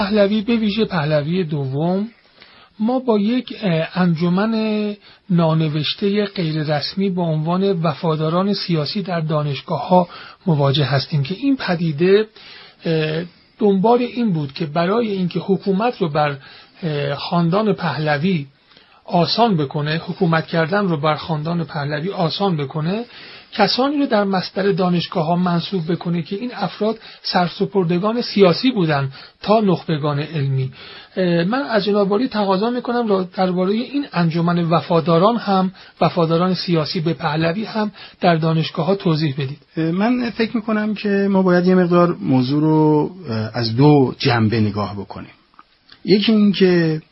پهلوی، به ویژه پهلوی دوم، ما با یک انجمن نانوشته غیر رسمی با عنوان وفاداران سیاسی در دانشگاه‌ها مواجه هستیم که این پدیده دنبال این بود که برای اینکه حکومت رو بر خاندان پهلوی آسان بکنه، حکومت کردن رو بر خاندان پهلوی آسان بکنه، کسانی رو در مصدر دانشگاه‌ها منصوب بکنه که این افراد سرسپردگان سیاسی بودن تا نخبگان علمی. من از جناب عالی تقاضا میکنم درباره این انجمن وفاداران سیاسی به پهلوی هم در دانشگاه‌ها توضیح بدید. من فکر میکنم که ما باید یه مقدار موضوع رو از دو جنبه نگاه بکنیم. یکی این که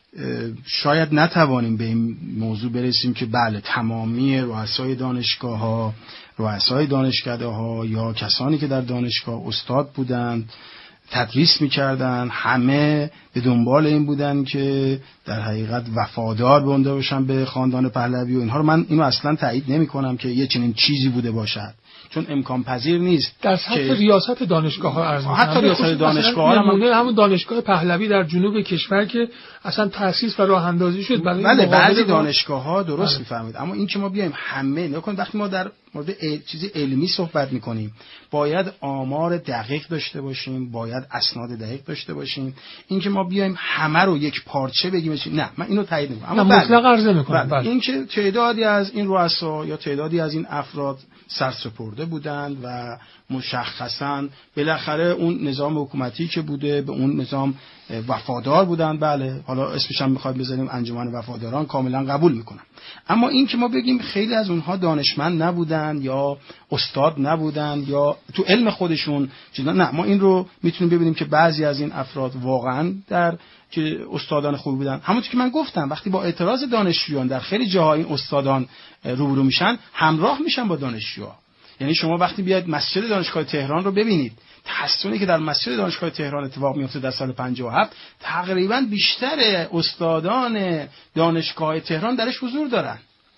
شاید نتوانیم به این موضوع برسیم که بله تمامی رؤسای دانشگاه‌ها، رؤسای دانشکده‌ها یا کسانی که در دانشگاه استاد بودند، تدریس می‌کردند، همه به دنبال این بودند که در حقیقت وفادار بونده باشن به خاندان پهلوی و اینها رو. من اینو اصلا تایید نمی‌کنم که یه چنین چیزی بوده باشد، چون امکان پذیر نیست. در سطح ریاست دانشگاه‌ها عرض می‌کنم، حتی ریاست دانشگاه‌ها همون دانشگاه پهلوی در جنوب کشور که اصلا تأسیس و راه اندازی شد برای بله بعضی دانشگاه‌ها درست می‌فرمایید، اما این که ما بیایم همه نکنیم، وقتی ما در مورد چیزی علمی صحبت می‌کنیم باید آمار دقیق داشته باشیم، باید اسناد دقیق داشته باشیم. این که ما بیایم همه رو یک پارچه بگیم نه، من اینو تایید نمی‌کنم. اما مطلق عرض نمی‌کنم. بله. این که تعدادی از این رؤسا یا تعدادی از این افراد سرسپرده بودند و مشخصاً بالاخره اون نظام حکومتی که بوده به اون نظام وفادار بودند، بله حالا اسمش هم می‌خواید بذاریم انجمن وفاداران، کاملا قبول می‌کنم. اما این که ما بگیم خیلی از اونها دانشمند نبودند یا استاد نبودند یا تو علم خودشون چیزا، نه، ما این رو میتونیم ببینیم که بعضی از این افراد واقعاً در که استادان خوبی بودن. همونطور که من گفتم وقتی با اعتراض دانشجویان در خیلی جاها این استادان روبرو میشن، همراه میشن با دانشجوها. یعنی شما وقتی بیاید مسجد دانشگاه تهران رو ببینید، تحسنی که در مسجد دانشگاه تهران اتفاق میفته در سال 57، تقریبا بیشتر استادان دانشگاه تهران درش حضور دارن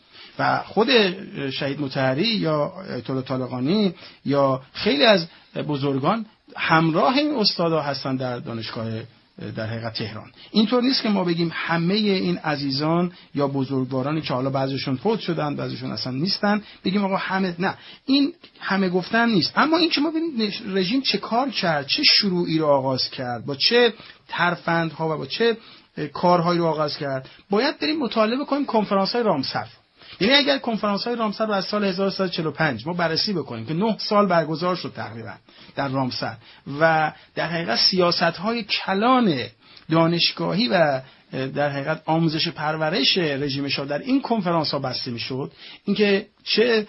و خود شهید مطهری یا آیت الله طالقانی یا خیلی از بزرگان همراه این استادا هستن در دانشگاه در حقیقت تهران. اینطور نیست که ما بگیم همه این عزیزان یا بزرگوارانی که حالا بعضیشون فوت شدن بعضیشون اصلا نیستن بگیم آقا همه، نه، این همه گفتن نیست. اما این که ما ببینیم رژیم چه کار کرد، چه شروعی رو آغاز کرد، با چه ترفندها و با چه کارهایی رو آغاز کرد، باید بریم مطالعه کنیم کنفرانس‌های رامسر. یعنی اگر کنفرانس‌های رامسر رو از سال 1345 ما بررسی بکنیم که 9 سال برگزار شد تقریبا در رامسر و در حقیقت سیاست‌های کلان دانشگاهی و در حقیقت آموزش پرورش رژیم شاه در این کنفرانس‌ها بسته می‌شد، اینکه چه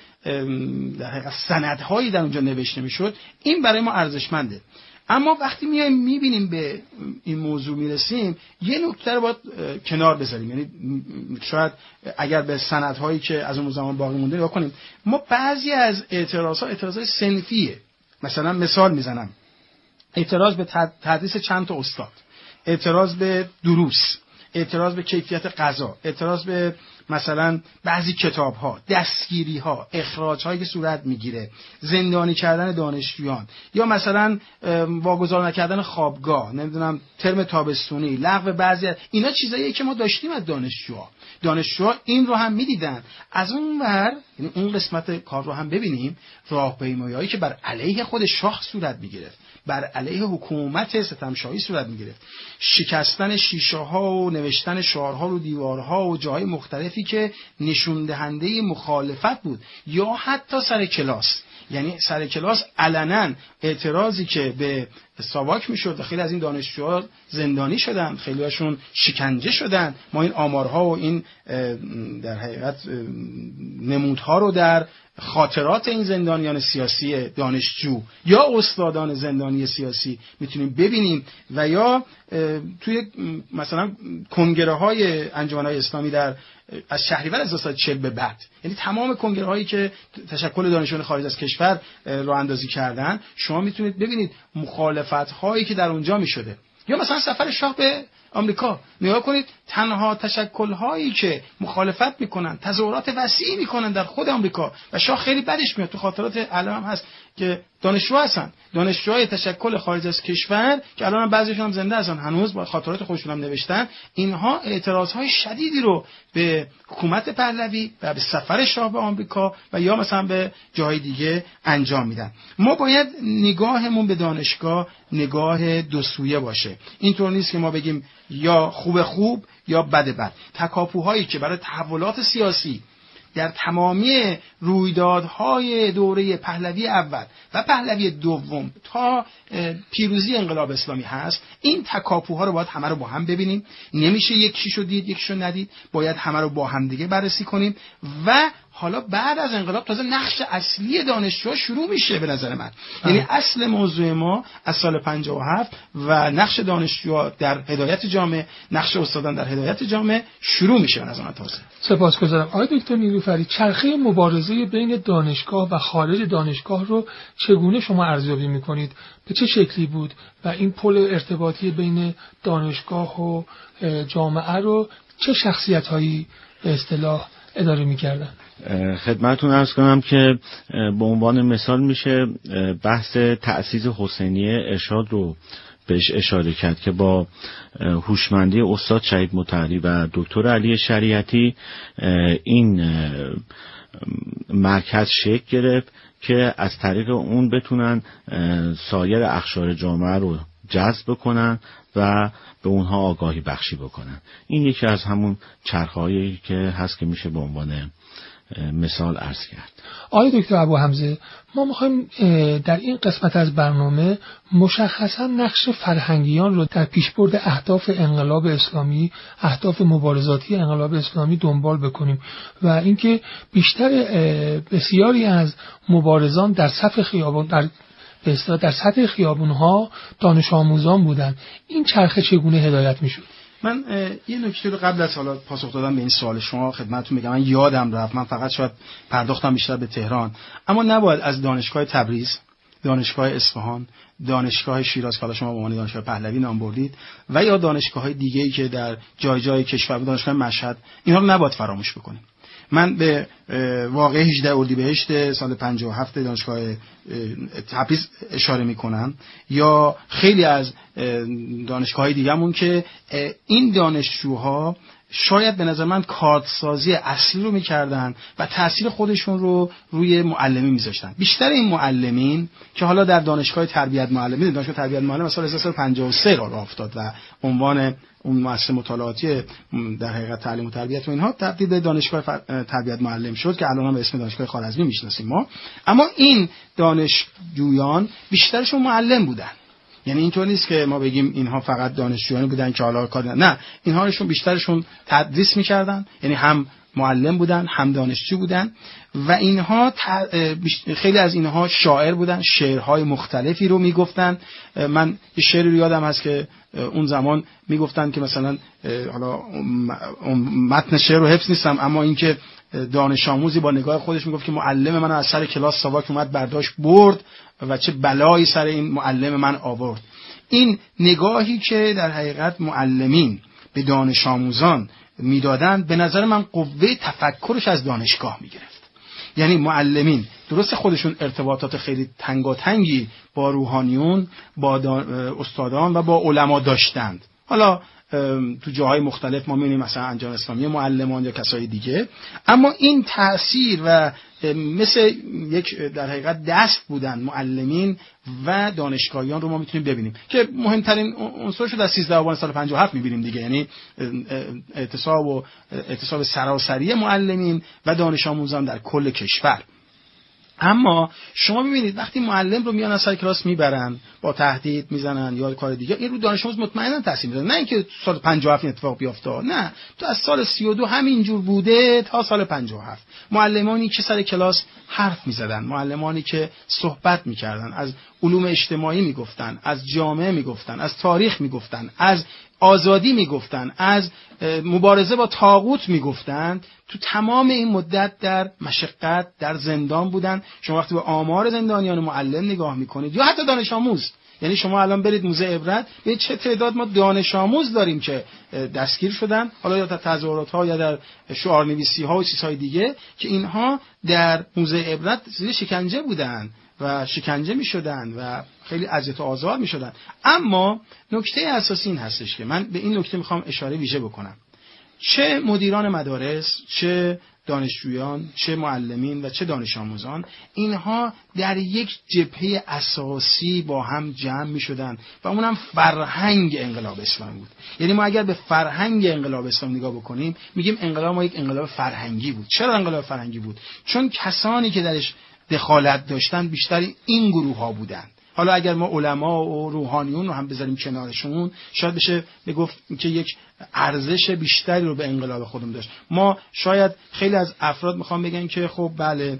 در حقیقت سندهایی در اونجا نوشته می‌شد، این برای ما ارزشمنده. اما وقتی میایم میبینیم به این موضوع میرسیم، یه نکته رو باید کنار بذاریم. یعنی شاید اگر به سندهایی که از اون زمان باقی مونده نگاه کنیم، ما بعضی از اعتراضات صنفیه. مثلا مثال میزنم، اعتراض به تدریس چند تا استاد، اعتراض به دروس، اعتراض به کیفیت غذا، اعتراض به مثلا بعضی کتاب‌ها، دستگیری‌ها، اخراج‌هایی که صورت می‌گیره، زندانی کردن دانشجویان یا مثلا واگذار نکردن خوابگاه، نمیدونم ترم تابستونی، لغو بعضی اینا چیزاییه که ما داشتیم از دانشجوها این رو هم می‌دیدن. از اون ور یعنی اون قسمت کار رو هم ببینیم، راهپیمایی‌هایی که بر علیه خود شاه صورت می‌گرفت، بر علیه حکومت ستمشاهی صورت می‌گرفت، شکستن شیشه‌ها و نوشتن شعارها رو دیوارها و جاهای مختلفی که نشون دهنده مخالفت بود، یا حتی سر کلاس. یعنی سر کلاس علنا اعتراضی که به ساواک میشد و خیلی از این دانشجوها زندانی شدن، خیلی هاشون شکنجه شدن. ما این آمارها و این در حقیقت نمودها رو در خاطرات این زندانیان سیاسی دانشجو یا استادان زندانی سیاسی میتونیم ببینیم و یا توی مثلا کنگره های انجمن‌های اسلامی در از شهریور 1940 به بعد، یعنی تمام کنگره هایی که تشکل دانشجویان خارج از کشور راه اندازی کردن، شما میتونید ببینید مخالفت هایی که در اونجا میشده. یا مثلا سفر شاه به آمریکا، نگاه کنید تنها تشکل هایی که مخالفت میکنن، تظاهرات وسیعی میکنن در خود آمریکا و شاه خیلی بدش میاد. تو خاطرات علم هست که دانشجو هستن، دانشجوهای تشکل خارج از کشور که الان بعضیشون هم زنده هستن، هنوز با خاطرات خودشون هم نوشتن. اینها اعتراضهای شدیدی رو به حکومت پهلوی و به سفر شاه به آمریکا و یا مثلا به جای دیگه انجام میدن. ما باید نگاهمون به دانشگاه نگاه دو سویه باشه. اینطور نیست که ما بگیم یا خوب یا بد. تکاپوهایی که برای تحولات سیاسی در تمامی رویدادهای دوره پهلوی اول و پهلوی دوم تا پیروزی انقلاب اسلامی هست، این تکاپوها رو باید همه رو با هم ببینیم. نمیشه یکیشو دید یکیشو ندید، باید همه رو با هم دیگه بررسی کنیم. و حالا بعد از انقلاب تازه نقش اصلی دانشجوها شروع میشه به نظر من. یعنی اصل موضوع ما از سال 57 و نقش دانشجوها در هدایت جامعه، نقش استادان در هدایت جامعه شروع میشه به نظر من تازه. سپاسگزارم. آقای دکتر نیلوفری، چرخه مبارزه بین دانشگاه و خارج دانشگاه رو چگونه شما ارزیابی میکنید؟ به چه شکلی بود و این پل ارتباطی بین دانشگاه و جامعه رو چه شخصیت‌هایی به اصطلاح اداره می‌کردن؟ خدمتتون عرض کنم که به عنوان مثال میشه بحث تأسیس حسینیه ارشاد رو بهش اشاره کرد که با هوشمندی استاد شهید مطهری و دکتر علی شریعتی این مرکز شکل گرفت که از طریق اون بتونن سایر اقشار جامعه رو جذب کنن و به اونها آگاهی بخشی بکنن. این یکی از همون چرخه‌هایی که هست که میشه به عنوان مثال عرض کرد. آقای دکتر ابوحمزه، ما میخوایم در این قسمت از برنامه مشخصا نقش فرهنگیان رو در پیشبرد اهداف انقلاب اسلامی، اهداف مبارزاتی انقلاب اسلامی دنبال بکنیم و اینکه بیشتر بسیاری از مبارزان در صف خیابان در سطح خیابون‌ها دانش آموزان بودند. این چرخه چگونه هدایت میشد؟ من یه نکته رو قبل از حالا پاسخ دادن به این سوال شما خدمتتون میگم. من یادم رفت، من فقط شاید پرداختم بیشتر به تهران، اما نباید از دانشگاه تبریز، دانشگاه اصفهان، دانشگاه شیراز که شما به عنوان دانشگاه پهلوی نام بردید و یا دانشگاه‌های دیگه‌ای که در جای جای کشور، دانشگاه مشهد، اینا رو نباید فراموش بکنیم. من به واقعه 18 اردیبهشت سال 57 دانشگاه تبریز اشاره میکنم یا خیلی از دانشگاه‌های دیگه‌مون که این دانشجوها شاید به نظر من کارتسازی اصلی رو میکردن و تأثیر خودشون رو روی معلمی میذاشتن. بیشتر این معلمین که حالا در دانشگاه تربیت معلمین، دانشگاه تربیت معلم از سال 53 راه افتاد و عنوان اون مؤسسه مطالعاتی در حقیقت تعلیم و تربیت و اینها تبدیل به دانشگاه تربیت معلم شد که الان هم به اسم دانشگاه خوارزمی میشناسیم ما. اما این دانشجویان بیشترشون معلم بودن. یعنی اینطور نیست که ما بگیم اینها فقط دانشجویانی بودن که حالا کار نه، اینهاشون بیشترشون تدریس میکردن، یعنی هم معلم بودن هم دانشجو بودن و اینها خیلی از اینها شاعر بودن، شعرهای مختلفی رو میگفتن. من یه شعری رو یادم هست که اون زمان میگفتن که مثلا حالا متن شعر رو حفظ نیستم، اما اینکه دانش آموزی با نگاه خودش میگفت که معلم من از سر کلاس ساواک اومد برداشت برد و چه بلایی سر این معلم من آورد. این نگاهی که در حقیقت معلمین به دانش آموزان میدادن به نظر من قوه تفکرش از دانشگاه میگرفت. یعنی معلمین درست خودشون ارتباطات خیلی تنگاتنگی با روحانیون، با استادان و با علما داشتند. حالا تو جاهای مختلف ما می‌بینیم مثلا انجمن اسلامی معلمان یا کسای دیگه، اما این تأثیر و مثل یک در حقیقت دست بودن معلمین و دانشگاهیان رو ما میتونیم ببینیم که مهمترین عنصرش رو در 13 آبان سال 57 می‌بینیم دیگه، یعنی اعتصاب سراسری معلمین و دانش آموزان در کل کشور. اما شما ببینید وقتی معلم رو میان از سر کلاس میبرن با تهدید میزنن یا کار دیگه، این رو دانش آموز مطمئنا تاثیر میذاره. نه اینکه سال 57 این اتفاق بیفته، نه، تو از سال 32 همینجور بوده تا سال 57. معلمانی که سر کلاس حرف میزدن، معلمانی که صحبت میکردن، از علوم اجتماعی میگفتن، از جامعه میگفتن، از تاریخ میگفتن، از آزادی میگفتن، از مبارزه با طاغوت میگفتن، تو تمام این مدت در مشقت در زندان بودن. شما وقتی به آمار زندانیان معلم نگاه میکنید یا حتی دانش آموز، یعنی شما الان برید موزه عبرت ببینید چه تعداد ما دانش آموز داریم که دستگیر شدن، حالا یا در تظاهرات ها یا در شعارنویسی ها و چیزهای دیگه، که اینها در موزه عبرت زیر شکنجه بودن و شکنجه میشدن و خیلی اذیت و آزار میشدن. اما نکته اساسی این هستش که من به این نکته میخوام اشاره ویژه بکنم. چه مدیران مدارس، چه دانشجویان، چه معلمین و چه دانش آموزان، اینها در یک جبهه اساسی با هم جمع می شدن و اونم فرهنگ انقلاب اسلامی بود. یعنی ما اگر به فرهنگ انقلاب اسلامی نگاه بکنیم میگیم انقلاب ما یک انقلاب فرهنگی بود. چرا انقلاب فرهنگی بود؟ چون کسانی که درش دخالت داشتن بیشتر این گروه ها بودن. حالا اگر ما علما و روحانیون رو هم بذاریم کنارشون، شاید بشه بگفت که یک ارزش بیشتری رو به انقلاب خودمون داشت. ما شاید خیلی از افراد میخوام بگن که خب بله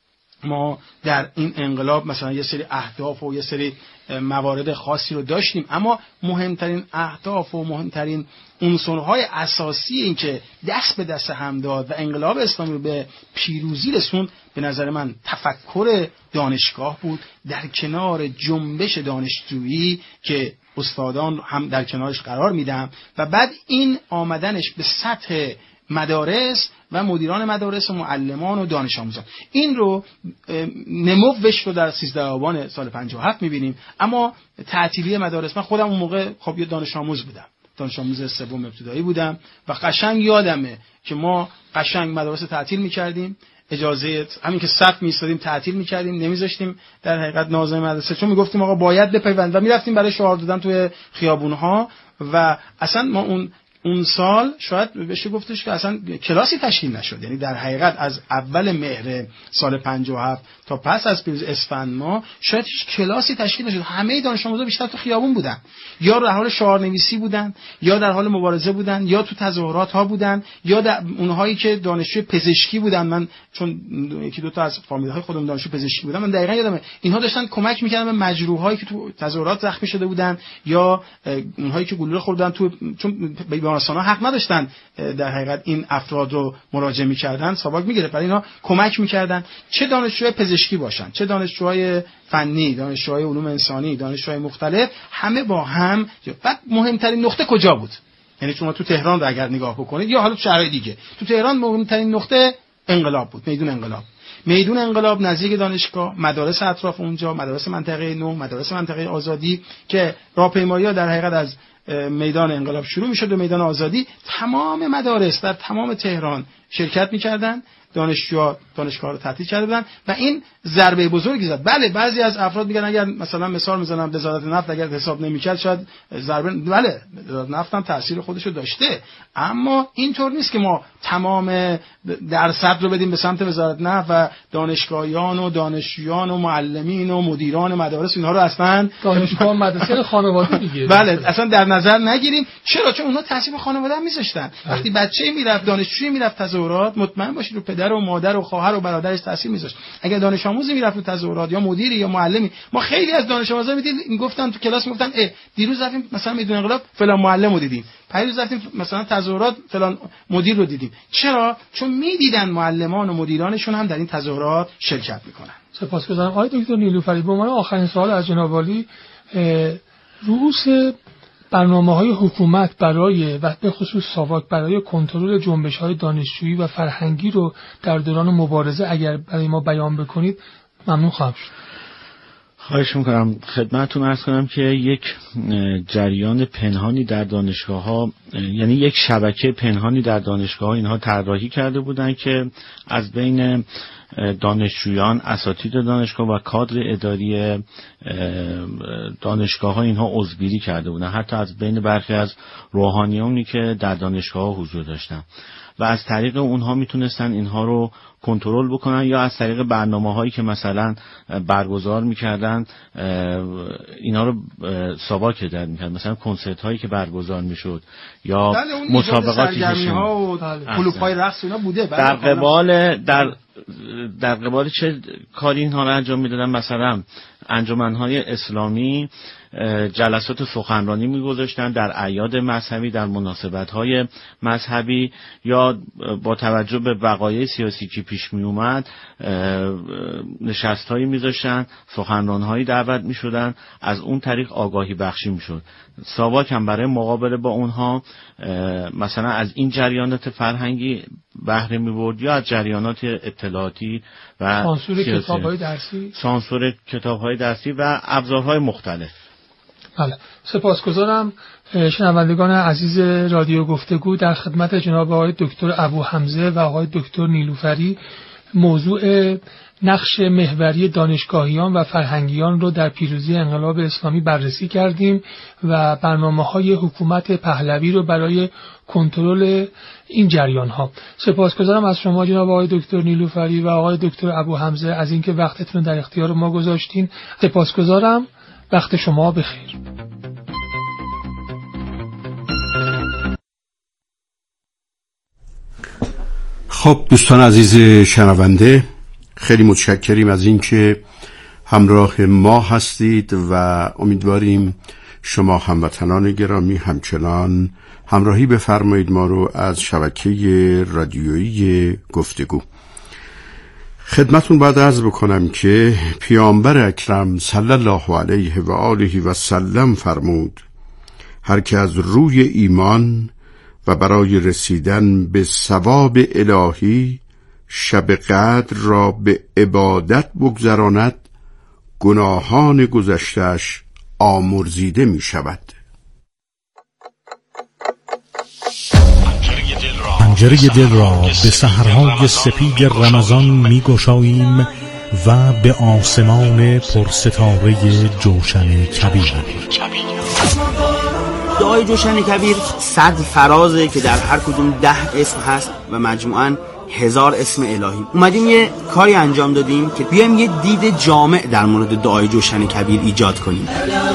ما در این انقلاب مثلا یه سری اهداف و یه سری موارد خاصی رو داشتیم، اما مهمترین اهداف و مهمترین عنصرهای اساسی این که دست به دست هم داد و انقلاب اسلامی رو به پیروزی رسوند، به نظر من تفکر دانشگاه بود، در کنار جنبش دانشجویی که استادان هم در کنارش قرار میدم و بعد این آمدنش به سطح مدارس و مدیران مدارس و معلمان و دانش آموزان. این رو نموش رو در 13 آبان سال 57 میبینیم. اما تعطیلی مدارس، من خودم اون موقع خب یه دانش آموز بودم، دانش آموز سوم ابتدایی بودم و قشنگ یادمه که ما قشنگ مدارس تعطیل میکردیم، اجازه همین که صف می‌ایستادیم تعطیل می‌کردیم، نمی‌ذاشتیم در حقیقت ناظم مدرسه، چون میگفتیم آقا باید بپیوند و می‌رفتیم برای شعار دادن توی خیابون‌ها. و اصلا ما اون سال شاید بشه گفتش که اصلا کلاسی تشکیل نشد. یعنی در حقیقت از اول مهر سال 57 تا پس از پیروزی اسفند ما شاید هیچ کلاسی تشکیل نشد. همه دانش آموزا بیشتر تو خیابون بودن، یا در حال شعارنویسی بودن، یا در حال مبارزه بودن، یا تو تظاهرات ها بودن، یا در اونهایی که دانشجوی پزشکی بودن. من چون یکی دو تا از فامیل‌های خودم دانشجو پزشکی بودم، من دقیقاً یادمه اینها داشتن کمک می‌کردن به مجروحایی که تو تظاهرات زخمی شده بودن، یا اونهایی که گلوله خوردن تو، چون بیمارستان‌ها حق نداشتن در حقیقت این افراد رو مراجعه می‌کردن، ساواک می‌گرفت، برای اینا کمک می‌کردن. چه دانشجوی پزشکی باشن، چه دانشجوهای فنی، دانشجوهای علوم انسانی، دانشجوهای مختلف، همه با هم. بعد مهمترین نقطه کجا بود؟ یعنی شما تو تهران رو اگر نگاه بکنید یا حالا تو شهرهای دیگه، تو تهران مهمترین نقطه انقلاب بود، میدون انقلاب نزدیک دانشگاه، مدارس اطراف اونجا، مدارس منطقه 9، مدارس منطقه آزادی که راهپیمایی‌ها در حقیقت از میدان انقلاب شروع می‌شد و میدان آزادی. تمام مدارس در تمام تهران شرکت می‌کردن، دانشگاه رو تعطیل کرده بودن و این ضربه بزرگی زد. بله بعضی از افراد میگن اگر مثلا مثال میزنم وزارت نفت اگر حساب نمی‌کرد شاید ضربه، بله وزارت نفت هم تاثیر خودشو داشته، اما اینطور نیست که ما تمام درصد رو بدیم به سمت وزارت نفت و دانشگاهیان و دانشجویان و معلمین و مدیران مدارس اینها رو اصلا دانشگاه مدرسه خانواده دیگه بله اصلا در نظر نگیریم. چرا؟ چون اونها تاثیر خانواده هم میذاشتن. وقتی بچه‌ای میرفت، دانشجویی میرفت تظاهرات، مطمئن باشید رو پدر و مادر و خواهر و برادرش تاثیر میذاشت. اگر دانش آموزی میرفت تو تظاهرات یا مدیری یا معلمی، ما خیلی از دانش آموزا میدیدیم گفتن تو کلاس میگفتن دیروز رفتیم مثلا میدون انقلاب فلان معلم رو دیدیم، پیروز رفتیم مثلا تظاهرات فلان مدیر رو دیدیم. چرا؟ چون میدیدن معلمان و مدیرانشون هم در این تظاهرات شرکت میکنن. سپاسگزارم. آقای دکتر نیلوفری، به عنوان آخرین سوال از جناب عالی، رؤوس برنامه‌های حکومت برای و به خصوص ساواک برای کنترل جنبش‌های دانشجویی و فرهنگی رو در دوران مبارزه اگر برای ما بیان بکنید ممنون خواهم شد. خواهش میکنم. خدمتتون عرض کنم که یک جریان پنهانی در دانشگاه‌ها، یعنی یک شبکه پنهانی در دانشگاه‌ها اینها طراحی کرده بودند که از بین دانشجویان، اساتید دانشگاه و کادر اداری دانشگاه‌ها اینها عضوگیری کرده بودند، حتی از بین برخی از روحانیانی که در دانشگاه‌ها حضور داشتن و از طریق اونها میتونستن اینها رو کنترل بکنن، یا از طریق برنامه‌هایی که مثلا برگزار میکردن اینا رو ساواک هدایت میکرد، مثلا کنسرت هایی که برگزار میشد یا مسابقاتی که و کلوب‌های رقص اینا بوده. در قبال چه کاری اینها رو انجام میدادن؟ مثلا انجمن‌های اسلامی جلسات سخنرانی میگذاشتن در اعیاد مذهبی، در مناسبت‌های مذهبی، یا با توجه به وقایع سیاسی که پیش می اومد نشست‌هایی میذاشتن، سخنران‌هایی دعوت میشدن، از اون طریق آگاهی بخشی میشد. ساواک هم برای مقابله با اونها مثلا از این جریانات فرهنگی بهره می‌برد یا از جریانات اطلاعاتی و سانسور کتاب‌های درسی و ابزارهای مختلف. بله، سپاسگزارم. شنوندگان عزیز رادیو گفتگو، در خدمت جناب آقای دکتر ابو حمزه و آقای دکتر نیلوفری موضوع نقش محوری دانشگاهیان و فرهنگیان رو در پیروزی انقلاب اسلامی بررسی کردیم و برنامه‌های حکومت پهلوی رو برای کنترل این جریان‌ها. سپاسگزارم از شما جناب آقای دکتر نیلوفری و آقای دکتر ابو حمزه از اینکه وقتتون در اختیار ما گذاشتین. سپاسگزارم. وقت شما بخیر. خب دوستان عزیز شنونده، خیلی متشکریم از اینکه همراه ما هستید و امیدواریم شما هموطنان گرامی همچنان همراهی بفرمایید ما رو از شبکه رادیویی گفتگو. خدمتون باید عرض بکنم که پیامبر اکرم صلی الله علیه و آله و سلم فرمود هر که از روی ایمان و برای رسیدن به ثواب الهی شب قدر را به عبادت بگذراند گناهان گذشته‌اش آمرزیده می شود. پنجره دل را به سحرهای سپید رمضان می گشاییم و به آسمان پرستاره جوشن کبیر. دعای جوشن کبیر 100 فرازه که در هر کدوم 10 اسم هست و مجموعاً 1000 اسم الهی. اومدیم یه کاری انجام دادیم که بیایم یه دید جامع در مورد دعای جوشن کبیر ایجاد کنیم.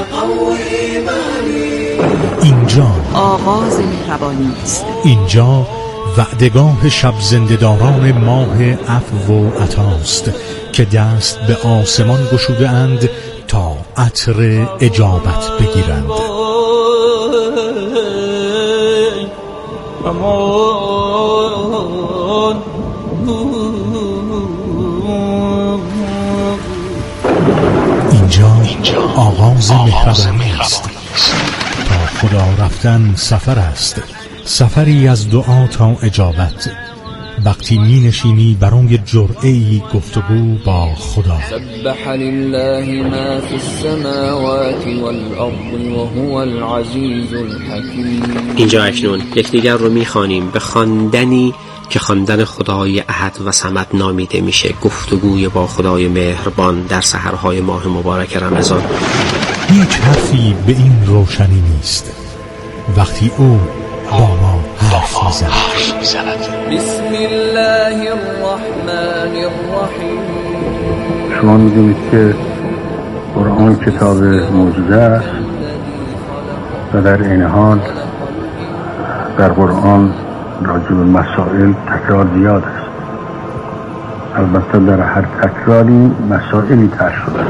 اینجا آغاز مهربانی است. اینجا وعدگاه شب زنده‌داران ماه عفو و عطاست که دست به آسمان گشوده اند تا عطر اجابت بگیرند. اینجا آغاز مهربانی است. تا خدا رفتن سفر است، سفری از دعا تا اجابت. وقتی می نشینی برای جرعه‌ای گفتگو با خدا. سبح لله ما فی السماوات والارض وهو العزیز الحکیم. اینجا اکنون یکدیگر رو می‌خوانیم به خواندنی که خواندن خدای احد و صمد نامیده میشه، گفتگوی با خدای مهربان در سحرهای ماه مبارک رمضان. هیچ حرفی به این روشنی نیست وقتی او با ما حرف میزند. بسم الله الرحمن الرحیم. شما میدونید که قرآن کتاب معجزه است و در این حال در قرآن راجع به مسائل تکرار زیاد است. البته در هر تکراری مسائلی طرح شده.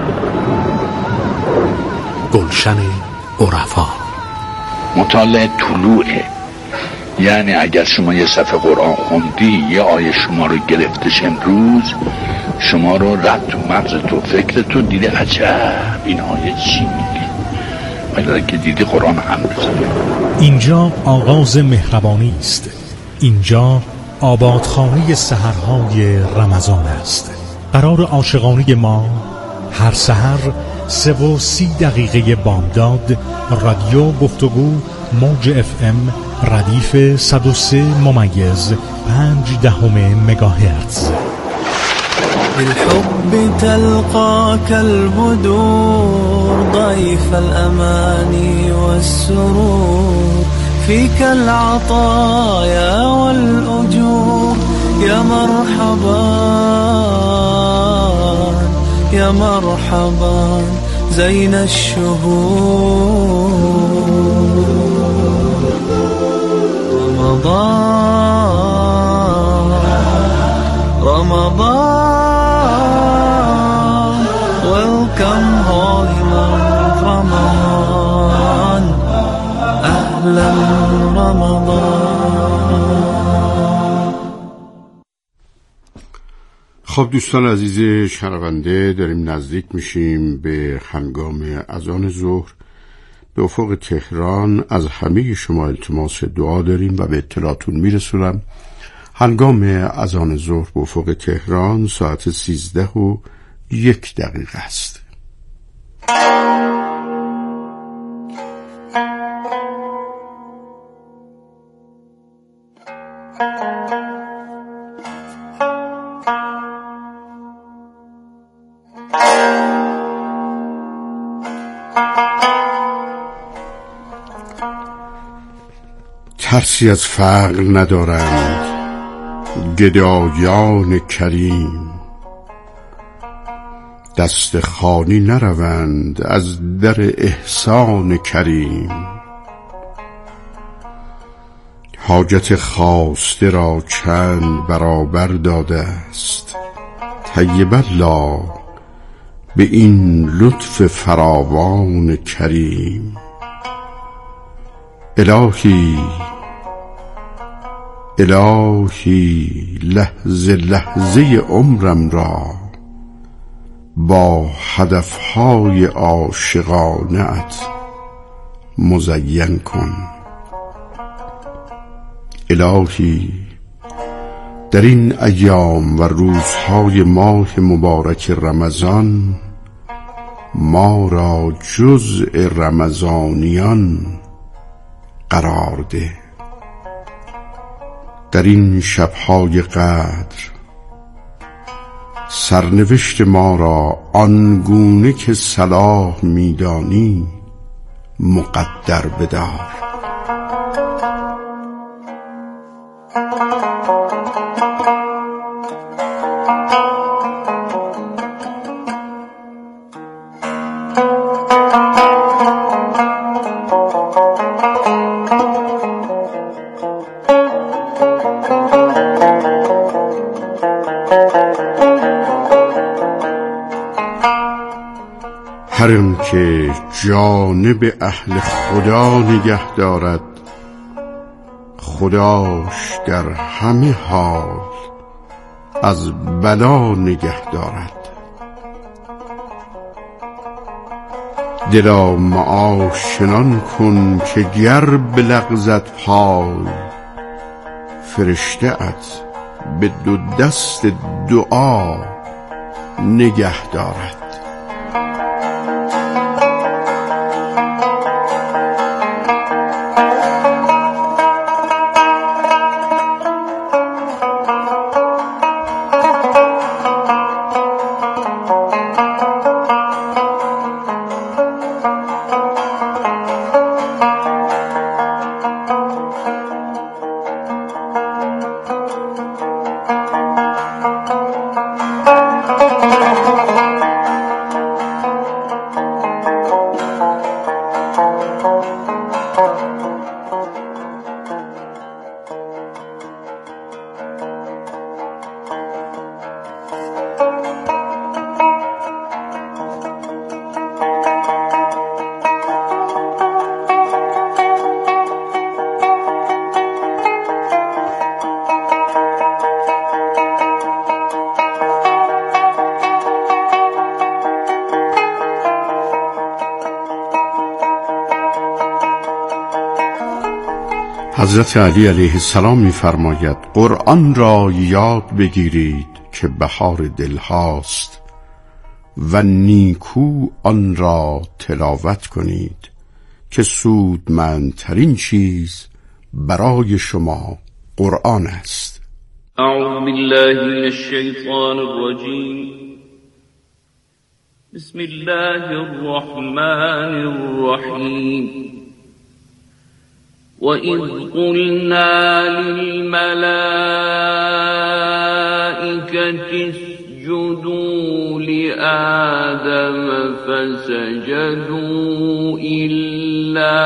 گلشن عرفا. مطالعه طلوعه، یعنی اگر شما یه صفحه قرآن خوندی، یه آیه شما رو گرفتش امروز، شما رو رد تو مغز تو فکر تو دیده عجب این آیه چی میگه، ولی که دیدی قرآن هم بزنه. اینجا آغاز مهربانی است. اینجا آبادخانه سحرهای رمضان است. قرار عاشقانه ما هر سحر 3:30 بامداد رادیو گفتگو موج FM ردیف 103.5 مگاهرتز. بالحب تلقاك البدور ضيف الأماني والسرور فيك العطايا والأجور يا مرحبا يا مرحبا زين الشهور. Ramadan, welcome holy month Ramadan. أهل رمضان. خب دوستان عزیز شنونده، داریم نزدیک میشیم به هنگام اذان ظهر. به افق تهران از همه شما التماس دعا داریم و به اطلاعتون میرسونم هنگام اذان ظهر به افق تهران ساعت 13:01 است. ترسی از فقر ندارند گدایان کریم، دست خالی نروند از در احسان کریم. حاجت خواسته را چند برابر داده است، طیب الله به این لطف فراوان کریم. الهی لحظه لحظه عمرم را با هدفهای عاشقانه‌ات مزین کن. الهی در این ایام و روزهای ماه مبارک رمضان ما را جزء رمضانیان قرار ده. در این شبهای قدر سرنوشت ما را آنگونه که صلاح میدانی مقدر بدار. هرم که جانب اهل خدا نگه دارد، خداش در همه حال از بلا نگه دارد. دلا معاش چنان کن که گر بلغزد پای، فرشته ات به دو دست دعا نگه دارد. حضرت علی علیه السلام می‌فرماید قرآن را یاد بگیرید که بهار دل هاست و نیکو آن را تلاوت کنید که سودمندترین چیز برای شما قرآن است. اعوذ بالله من الشیطان الرجیم. بسم الله الرحمن الرحیم. وَإِذْ قُلْنَا لِلْمَلَائِكَةِ اسْجُدُوا لِآدَمَ فَسَجَدُوا إِلَّا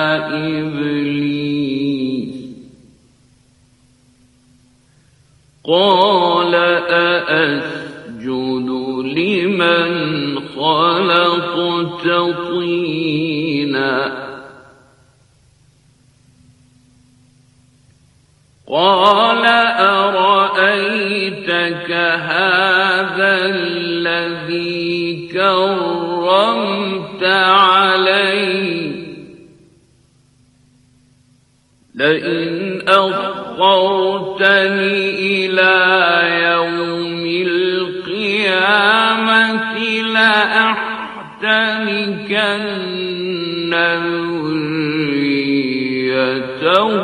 إِبْلِيسَ قَالَ أَأَسْجُدُ لِمَنْ خَلَقْتَ طِينًا قال أرأيتك هذا الذي كرمت علي لئن أخرتني إلى يوم القيامة لأحتنكن ذريته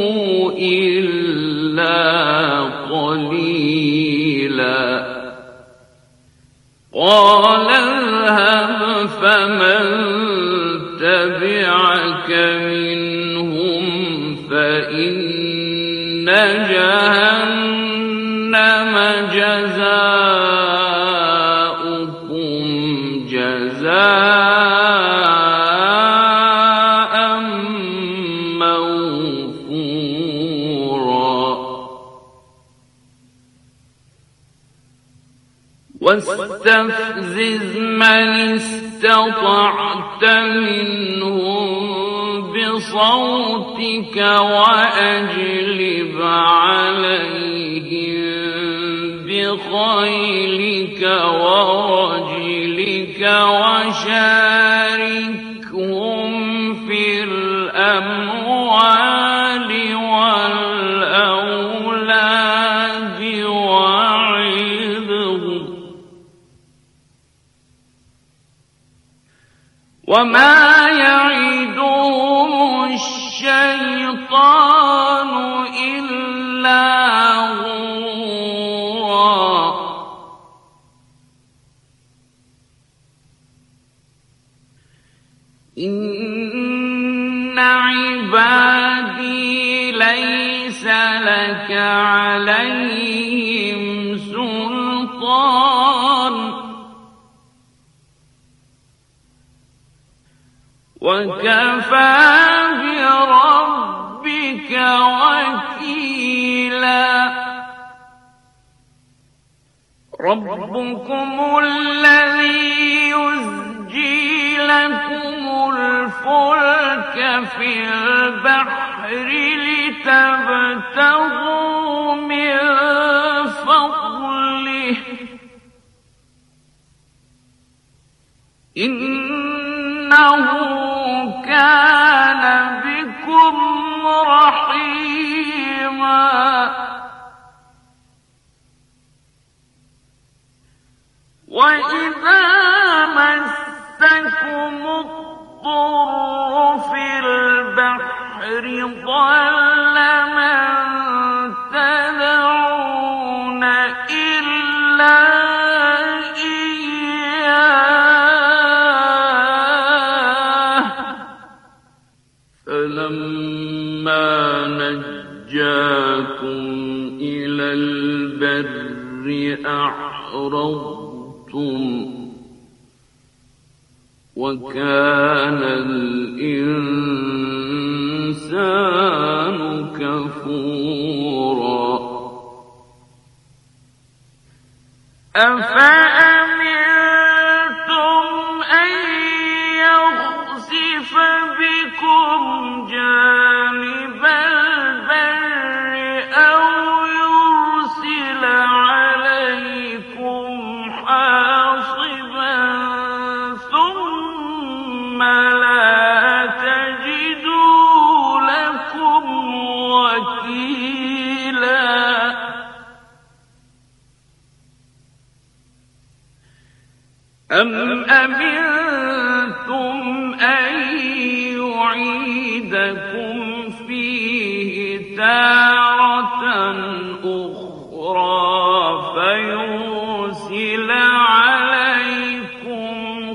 إلا قليلا قال اذهب فمن تبعك منهم فإن جهنم جزاؤكم جزاء موفورا واستفزز من استطعت منهم بصوتك وأجلب عليهم بخيلك ورجلك وشاركهم في الأموال والأولاد وعظهم وما يعدهم الشيطان إلا غرورا إن عبادي ليس لك عليهم سلطان وكفى بربك وكيلا ربكم الذي يزجي لكم الفلك في البحر لتبتغوا من فضله إنه كان بكم رحيما وإذا مسكم الضر في البحر ضل من تدعون إلا فلما نجاكم إلى البر أعرضتم وكان الإنسان كفورا أفأمنتم أن يخسف بكم جانب البر أو يرسل عليكم حاصبا ثم لا تجدوا لكم وكيلا أم أمنتم أن يعيدكم فيه تارة أخرى فيرسل عليكم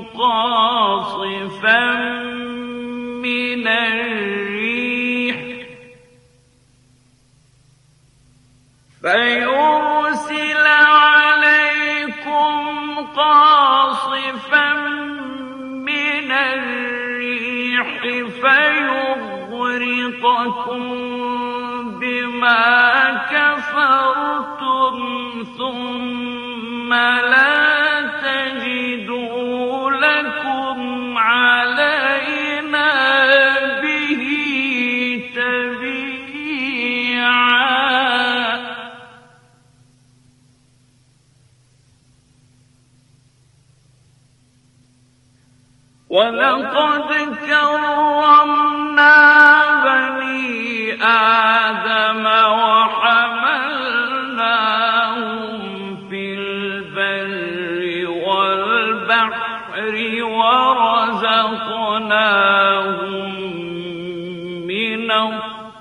قاصفا من الريح فيغرقكم بما كفرتم ثم لا تجدوا لكم علينا به تبيعا ولقد كرمنا بني آدم